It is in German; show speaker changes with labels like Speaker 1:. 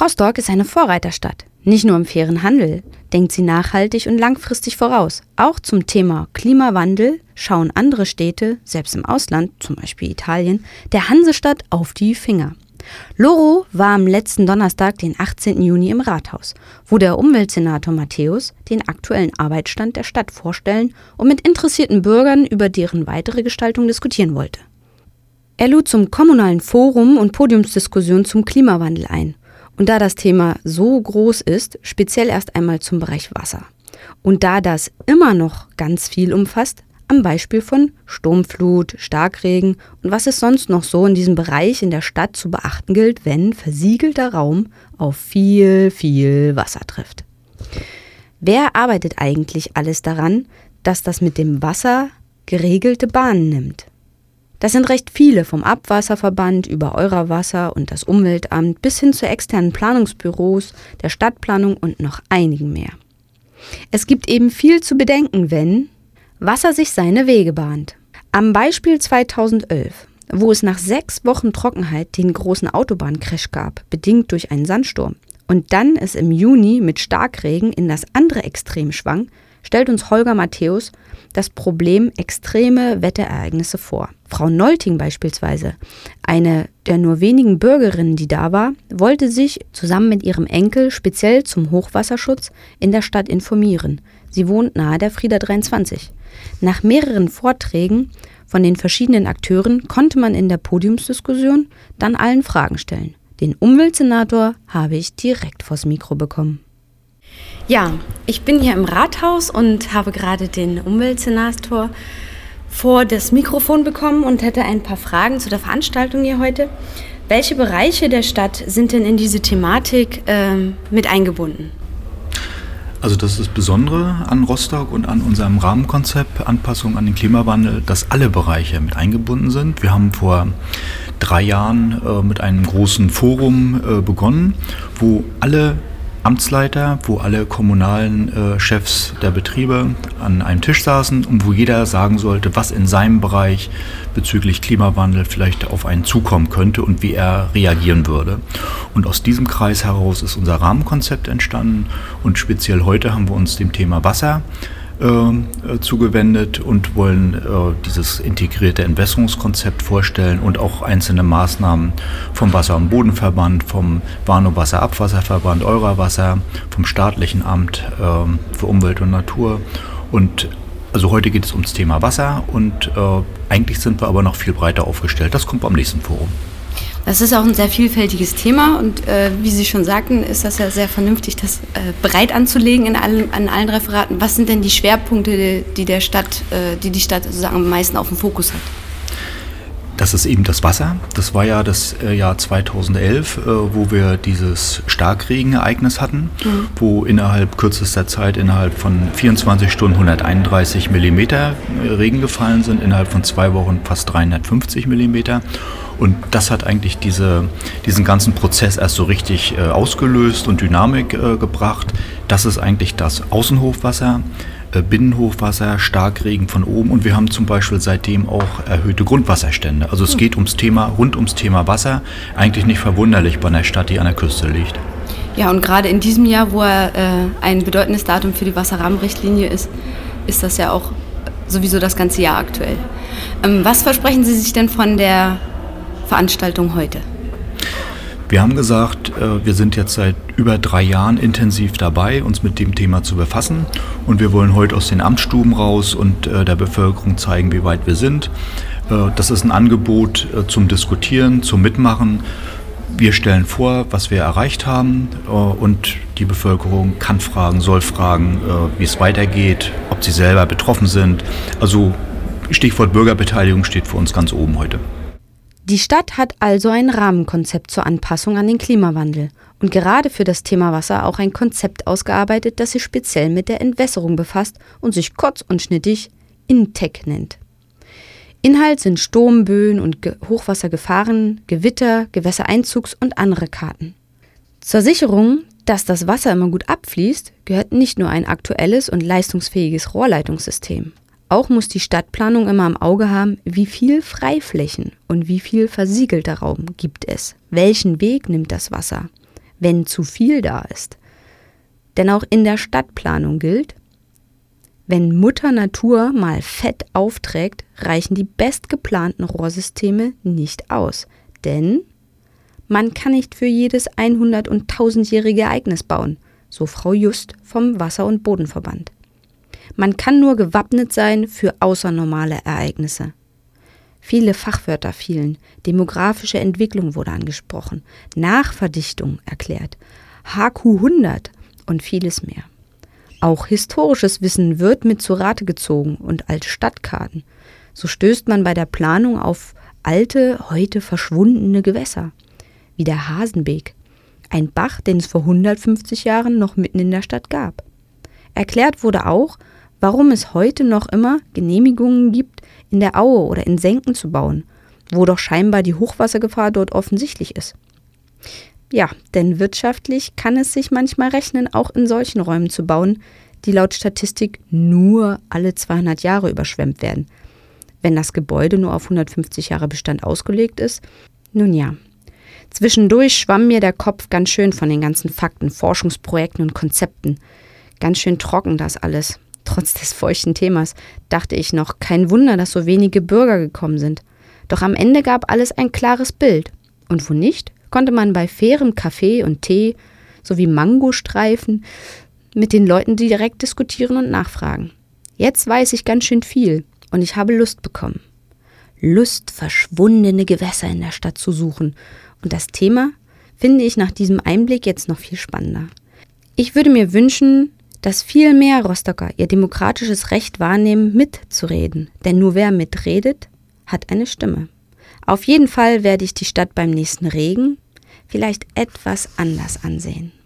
Speaker 1: Rostock ist eine Vorreiterstadt. Nicht nur im fairen Handel denkt sie nachhaltig und langfristig voraus. Auch zum Thema Klimawandel schauen andere Städte, selbst im Ausland, zum Beispiel Italien, der Hansestadt auf die Finger. Loro war am letzten Donnerstag, den 18. Juni, im Rathaus, wo der Umweltsenator Matthäus den aktuellen Arbeitsstand der Stadt vorstellen und mit interessierten Bürgern über deren weitere Gestaltung diskutieren wollte. Er lud zum kommunalen Forum und Podiumsdiskussion zum Klimawandel ein. Und da das Thema so groß ist, speziell erst einmal zum Bereich Wasser. Und da das immer noch ganz viel umfasst, am Beispiel von Sturmflut, Starkregen und was es sonst noch so in diesem Bereich in der Stadt zu beachten gilt, wenn versiegelter Raum auf viel, viel Wasser trifft. Wer arbeitet eigentlich alles daran, dass das mit dem Wasser geregelte Bahnen nimmt? Das sind recht viele, vom Abwasserverband über Eurowasser und das Umweltamt bis hin zu externen Planungsbüros, der Stadtplanung und noch einigen mehr. Es gibt eben viel zu bedenken, wenn Wasser sich seine Wege bahnt. Am Beispiel 2011, wo es nach 6 Wochen Trockenheit den großen Autobahncrash gab, bedingt durch einen Sandsturm, und dann es im Juni mit Starkregen in das andere Extrem schwang, stellt uns Holger Matthäus das Problem extreme Wetterereignisse vor. Frau Nolting beispielsweise, eine der nur wenigen Bürgerinnen, die da war, wollte sich zusammen mit ihrem Enkel speziell zum Hochwasserschutz in der Stadt informieren. Sie wohnt nahe der Frieder 23. Nach mehreren Vorträgen von den verschiedenen Akteuren konnte man in der Podiumsdiskussion dann allen Fragen stellen. Den Umweltsenator habe ich direkt vors Mikro bekommen.
Speaker 2: Ja, ich bin hier im Rathaus und habe gerade den Umweltsenator vor das Mikrofon bekommen und hätte ein paar Fragen zu der Veranstaltung hier heute. Welche Bereiche der Stadt sind denn in diese Thematik mit eingebunden?
Speaker 3: Also das ist das Besondere an Rostock und an unserem Rahmenkonzept Anpassung an den Klimawandel, dass alle Bereiche mit eingebunden sind. Wir haben vor 3 Jahren mit einem großen Forum begonnen, wo alle Amtsleiter, wo alle kommunalen Chefs der Betriebe an einem Tisch saßen und wo jeder sagen sollte, was in seinem Bereich bezüglich Klimawandel vielleicht auf einen zukommen könnte und wie er reagieren würde. Und aus diesem Kreis heraus ist unser Rahmenkonzept entstanden und speziell heute haben wir uns dem Thema Wasser zugewendet und wollen dieses integrierte Entwässerungskonzept vorstellen und auch einzelne Maßnahmen vom Wasser- und Bodenverband, vom Warnow-Wasser-Abwasserverband, Eurowasser, vom staatlichen Amt für Umwelt und Natur. Und also heute geht es ums Thema Wasser und eigentlich sind wir aber noch viel breiter aufgestellt. Das kommt beim nächsten Forum.
Speaker 2: Das ist auch ein sehr vielfältiges Thema und wie Sie schon sagten, ist das ja sehr vernünftig, das breit anzulegen an allen Referaten. Was sind denn die Schwerpunkte, die die Stadt sozusagen am meisten auf dem Fokus hat?
Speaker 3: Das ist eben das Wasser. Das war ja das Jahr 2011, wo wir dieses Starkregenereignis hatten, wo innerhalb kürzester Zeit, innerhalb von 24 Stunden 131 Millimeter Regen gefallen sind, innerhalb von 2 Wochen fast 350 Millimeter. Und das hat eigentlich diesen ganzen Prozess erst so richtig ausgelöst und Dynamik gebracht. Das ist eigentlich das Außenhochwasser, Binnenhochwasser, Starkregen von oben und wir haben zum Beispiel seitdem auch erhöhte Grundwasserstände. Also es geht rund ums Thema Wasser, eigentlich nicht verwunderlich bei einer Stadt, die an der Küste liegt.
Speaker 2: Ja, und gerade in diesem Jahr, wo ein bedeutendes Datum für die Wasserrahmenrichtlinie ist das ja auch sowieso das ganze Jahr aktuell. Was versprechen Sie sich denn von der Veranstaltung heute?
Speaker 3: Wir haben gesagt, wir sind jetzt seit über 3 Jahren intensiv dabei, uns mit dem Thema zu befassen und wir wollen heute aus den Amtsstuben raus und der Bevölkerung zeigen, wie weit wir sind. Das ist ein Angebot zum Diskutieren, zum Mitmachen. Wir stellen vor, was wir erreicht haben und die Bevölkerung kann fragen, soll fragen, wie es weitergeht, ob sie selber betroffen sind. Also Stichwort Bürgerbeteiligung steht für uns ganz oben heute.
Speaker 1: Die Stadt hat also ein Rahmenkonzept zur Anpassung an den Klimawandel und gerade für das Thema Wasser auch ein Konzept ausgearbeitet, das sich speziell mit der Entwässerung befasst und sich kurz und schnittig INTEC nennt. Inhalt sind Sturmböen und Hochwassergefahren, Gewitter, Gewässereinzugs- und andere Karten. Zur Sicherung, dass das Wasser immer gut abfließt, gehört nicht nur ein aktuelles und leistungsfähiges Rohrleitungssystem. Auch muss die Stadtplanung immer im Auge haben, wie viel Freiflächen und wie viel versiegelter Raum gibt es. Welchen Weg nimmt das Wasser? wenn zu viel da ist. Denn auch in der Stadtplanung gilt, wenn Mutter Natur mal Fett aufträgt, reichen die bestgeplanten Rohrsysteme nicht aus. Denn man kann nicht für jedes 100- und 1000-jährige Ereignis bauen, so Frau Just vom Wasser- und Bodenverband. Man kann nur gewappnet sein für außernormale Ereignisse. Viele Fachwörter fielen, demografische Entwicklung wurde angesprochen, Nachverdichtung erklärt, HQ 100 und vieles mehr. Auch historisches Wissen wird mit zu Rate gezogen und als Stadtkarten. So stößt man bei der Planung auf alte, heute verschwundene Gewässer, wie der Hasenbeek, ein Bach, den es vor 150 Jahren noch mitten in der Stadt gab. Erklärt wurde auch, warum es heute noch immer Genehmigungen gibt, in der Aue oder in Senken zu bauen, wo doch scheinbar die Hochwassergefahr dort offensichtlich ist. Ja, denn wirtschaftlich kann es sich manchmal rechnen, auch in solchen Räumen zu bauen, die laut Statistik nur alle 200 Jahre überschwemmt werden. Wenn das Gebäude nur auf 150 Jahre Bestand ausgelegt ist, nun ja. Zwischendurch schwamm mir der Kopf ganz schön von den ganzen Fakten, Forschungsprojekten und Konzepten. Ganz schön trocken das alles. Trotz des feuchten Themas dachte ich noch, kein Wunder, dass so wenige Bürger gekommen sind. Doch am Ende gab alles ein klares Bild. Und wo nicht, konnte man bei fairem Kaffee und Tee sowie Mangostreifen mit den Leuten direkt diskutieren und nachfragen. Jetzt weiß ich ganz schön viel und ich habe Lust bekommen. Lust, verschwundene Gewässer in der Stadt zu suchen. Und das Thema finde ich nach diesem Einblick jetzt noch viel spannender. Ich würde mir wünschen, dass viel mehr Rostocker ihr demokratisches Recht wahrnehmen, mitzureden. Denn nur wer mitredet, hat eine Stimme. Auf jeden Fall werde ich die Stadt beim nächsten Regen vielleicht etwas anders ansehen.